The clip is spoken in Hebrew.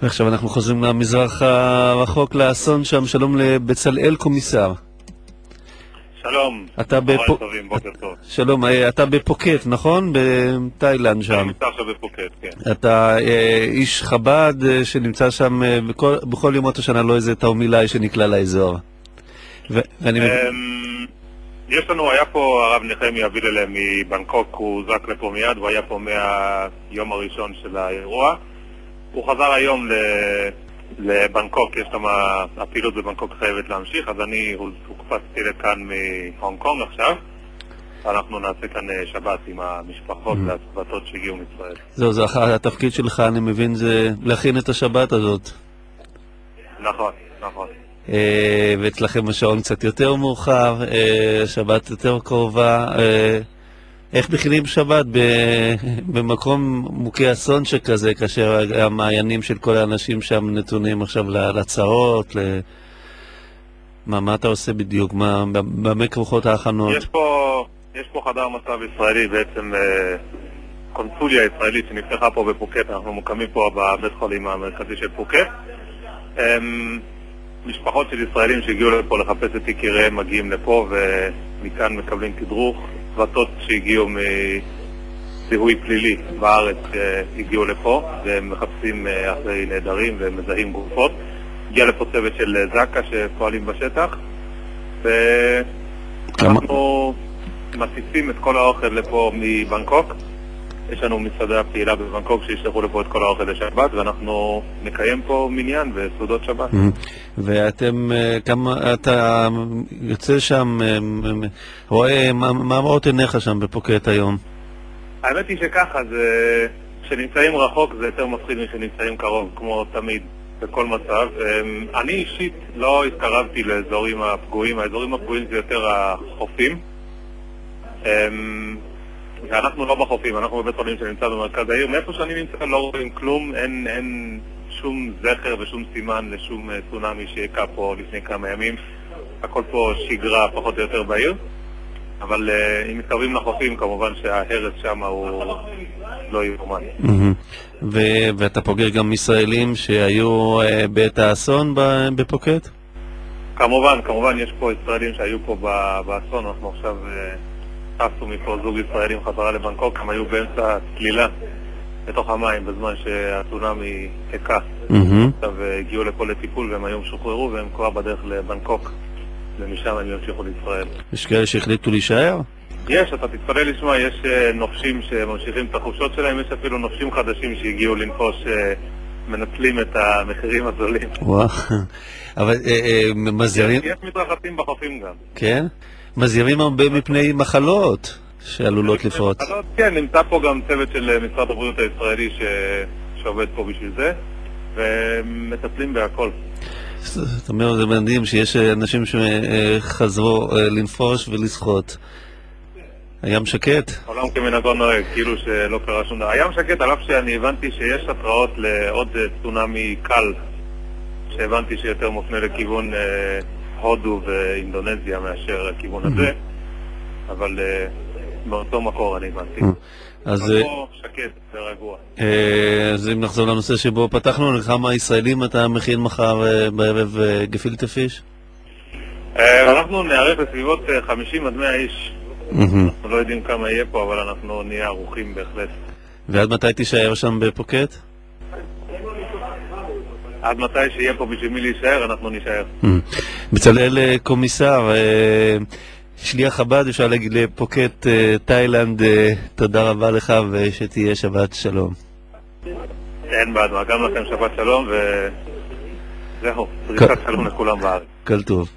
ועכשיו אנחנו חוזרים למזרח הרחוק, לאסון שם. שלום לבצלאל קומיסר. שלום, טובים, בוקר טוב. שלום, אתה בפוקט, נכון? בתאילנד שם. אני נמצא עכשיו בפוקט, כן. אתה איש חב"ד שנמצא שם בכל ימות השנה, לא איזה תאומילאי שנקלע לאזור. יש לנו, היה פה הרב נחמיה ויללם מבנקוק, הוא זק לפה מיד, הוא היה פה מהיום הראשון של האירוע. הוא חזר היום לבנקוק, יש שם, הפעילות בבנקוק חייבת להמשיך, אז אני הוקפצתי לכאן מהונג קונג עכשיו. אנחנו נעשה כאן שבת עם המשפחות והצוותות שהגיעו מישראל. זהו, התפקיד שלך, אני מבין, זה להכין את השבת הזאת. נכון, נכון. ואצלכם השעון קצת יותר מאוחר, שבת יותר קרובה. איך מכינים שבת במקום מוכה אסון שכזה, כאשר המעיינים של כל האנשים שם נתונים עכשיו לצרות? מה אתה עושה בדיוק? במה כרוכות ההכנות? יש פה חדר מצב ישראלי, בעצם קונסוליה ישראלית שנפתחה פה בפוקט. אנחנו מוקמים פה בבית חולים המרכזי של פוקט. משפחות של ישראלים שהגיעו לפה לחפש את יקיריהם מגיעים לפה, ומכאן מקבלים תדרוך. צוותות שהגיעו מזיהוי פלילי בארץ הגיעו לפה, והם מחפשים אחרי נהדרים ומזהים גופות. הגיע לפה צוות של זקה שפועלים בשטח, ואנחנו מציפים את כל האוכל לפה מבנקוק. יש לנו מסעדה פעילה בבנקוק שישלחו לפה את כל האוכל לשבת, ואנחנו נקיים פה מניין וסעודות שבת. ואתם, אתה יוצא שם, רואה, מה מראות עיניך שם בפוקט היום? האמת היא שככה, כשנמצאים רחוק זה יותר מפחיד משנמצאים קרוב, כמו תמיד, בכל מצב. אני אישית לא התקרבתי לאזורים הפגועים, האזורים הפגועים זה יותר החופים. ואנחנו לא בחופים, אנחנו בבית חולים שנמצא במרכז העיר. מאיפה שאני נמצא לא רואים כלום, אין שום זכר ושום סימן לשום צונאמי שהקע פה לפני כמה ימים. הכל פה שגרה פחות או יותר בעיר, אבל אם מתקרבים לחופים כמובן שההרס שם הוא לא יאומן. ואתה פוגש גם ישראלים שהיו בעת האסון בפוקט? כמובן יש פה ישראלים שהיו פה באסון. אנחנו עכשיו טסו מפה זוג ישראלים חזרה לבנקוק, הם היו באמצע צלילה לתוך המים בזמן שהצונאמי הקע. עכשיו הגיעו לפה לטיפול והם היום שוחררו, והם כבר בדרך לבנקוק, ומשם הם ימשיכו לישראל. יש כאלה שהחליטו להישאר? יש, אתה תתפלא לשמוע, יש נופשים שממשיכים את החופשות שלהם, יש אפילו נופשים חדשים שהגיעו לנפוש, מנצלים את המחירים הזולים. וואו, אבל מזהירים... יש מתרחצים בחופים גם. כן? מזהירים הרבה מפני מחלות שעלולות לפרוץ. כן, נמצא פה גם צוות של משרד הבריאות הישראלי שעובד פה בשביל זה, ומטפלים בהכל. זאת אומרת, זה מדהים שיש אנשים שחזרו לנפוש ולשחות. הים שקט? עולם כמנהגו נוהג, כאילו שלא קרה שום דבר. הים שקט, על אף שאני הבנתי שיש התראות לעוד צונאמי קל, שהבנתי שיותר מופנה לכיוון הודו ואינדונזיה מאשר הכיוון הזה, אבל באותו מקור אני הבנתי. אז שקט ורגוע. אז אם נחזור לנושא שבו פתחנו, לכמה ישראלים אתה מכין מחר בערב גפילטע פיש? אנחנו נערך בסביבות 50 עד 100 איש. אנחנו לא יודעים כמה יהיה פה, אבל אנחנו נהיה ערוכים בהחלט. ועד מתי תישאר שם בפוקט? עד מתי שיהיה פה בשביל מי להישאר, אנחנו נשאר. בצלאל קומיסר, שליח חב"ד, אפשר להגיד לפוקט תאילנד, תודה רבה לך ושתהיה שבת שלום. אין בעד מה, גם לכם שבת שלום וזהו, פריחת שלום לכולם בארץ. כל טוב.